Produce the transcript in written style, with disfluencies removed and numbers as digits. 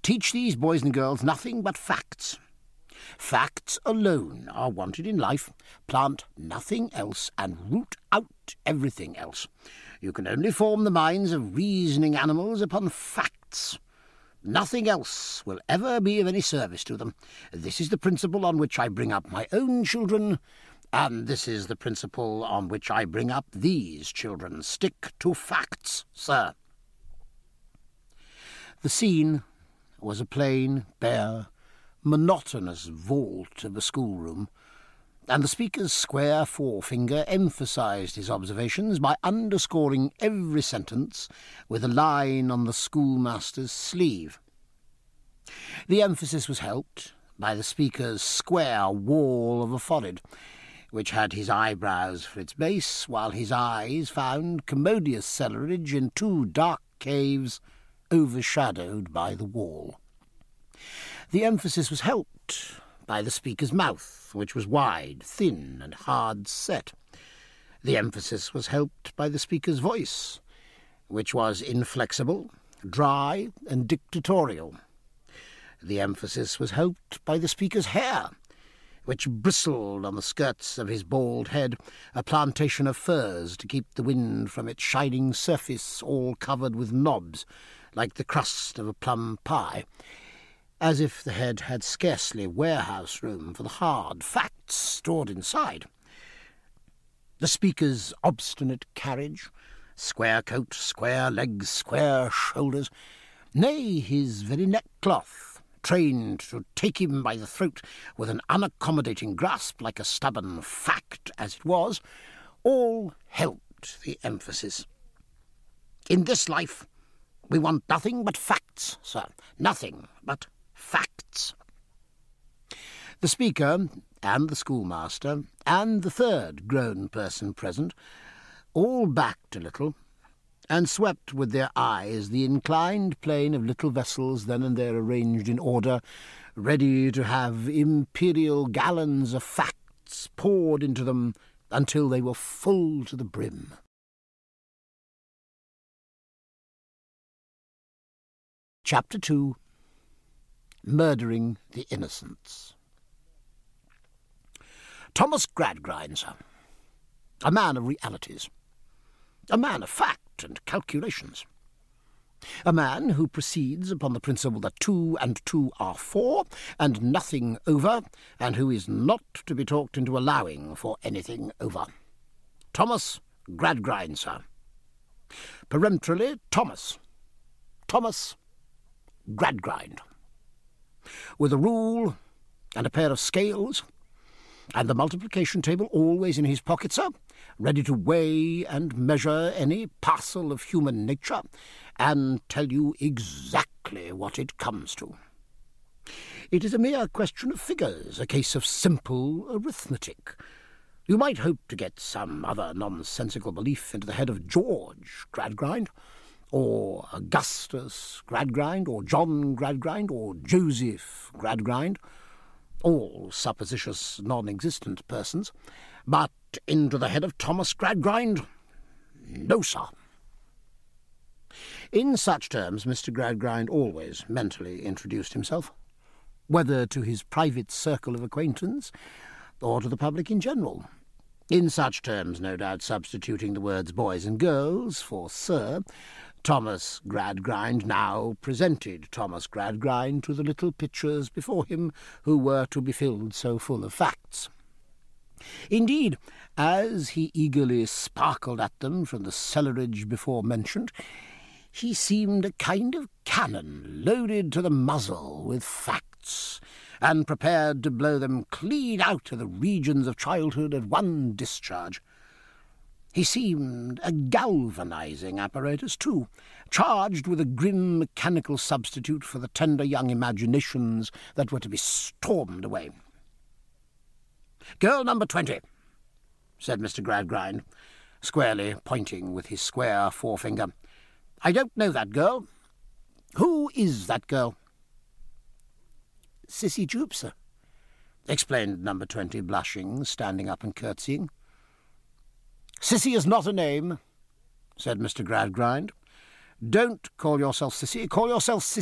Teach these boys and girls nothing but facts. Facts alone are wanted in life. Plant nothing else and root out everything else. You can only form the minds of reasoning animals upon facts. Nothing else will ever be of any service to them. This is the principle on which I bring up my own children, and this is the principle on which I bring up these children. Stick to facts, sir. The scene was a plain, bare, monotonous vault of a schoolroom, and the speaker's square forefinger emphasized his observations by underscoring every sentence with a line on the schoolmaster's sleeve. The emphasis was helped by the speaker's square wall of a forehead, which had his eyebrows for its base, while his eyes found commodious cellarage in two dark caves overshadowed by the wall. The emphasis was helped by the speaker's mouth, which was wide, thin, and hard set. The emphasis was helped by the speaker's voice, which was inflexible, dry, and dictatorial. The emphasis was helped by the speaker's hair, which bristled on the skirts of his bald head, a plantation of furs to keep the wind from its shining surface, all covered with knobs, like the crust of a plum pie, as if the head had scarcely warehouse room for the hard facts stored inside. The speaker's obstinate carriage, square coat, square legs, square shoulders, nay, his very neckcloth, trained to take him by the throat with an unaccommodating grasp like a stubborn fact as it was, all helped the emphasis. In this life we want nothing but facts, sir, nothing but facts. The speaker and the schoolmaster and the third grown person present all backed a little and swept with their eyes the inclined plane of little vessels then and there arranged in order, ready to have imperial gallons of facts poured into them until they were full to the brim. Chapter 2. Murdering the Innocents. Thomas Gradgrind, sir, a man of realities, a man of fact and calculations, a man who proceeds upon the principle that 2 and 2 are 4, and nothing over, and who is not to be talked into allowing for anything over. Thomas Gradgrind, sir. Peremptorily, Thomas Gradgrind. With a rule and a pair of scales, and the multiplication table always in his pocket, sir, ready to weigh and measure any parcel of human nature, and tell you exactly what it comes to. It is a mere question of figures, a case of simple arithmetic. You might hope to get some other nonsensical belief into the head of George Gradgrind, or Augustus Gradgrind, or John Gradgrind, or Joseph Gradgrind, all supposititious non-existent persons, but into the head of Thomas Gradgrind, no, sir. In such terms Mr. Gradgrind always mentally introduced himself, whether to his private circle of acquaintance or to the public in general. In such terms, no doubt, substituting the words boys and girls for sir, Thomas Gradgrind now presented Thomas Gradgrind to the little pitchers before him, who were to be filled so full of facts. Indeed, as he eagerly sparkled at them from the cellarage before mentioned, he seemed a kind of cannon loaded to the muzzle with facts, and prepared to blow them clean out of the regions of childhood at one discharge. He seemed a galvanizing apparatus, too, charged with a grim mechanical substitute for the tender young imaginations that were to be stormed away. "Girl number 20, said Mr. Gradgrind, squarely pointing with his square forefinger. "I don't know that girl. Who is that girl?" "Cissy Jupe, sir," explained number 20, blushing, standing up and curtsying. "Cissy is not a name," said Mr. Gradgrind. "Don't call yourself Cissy. Call yourself Cissy.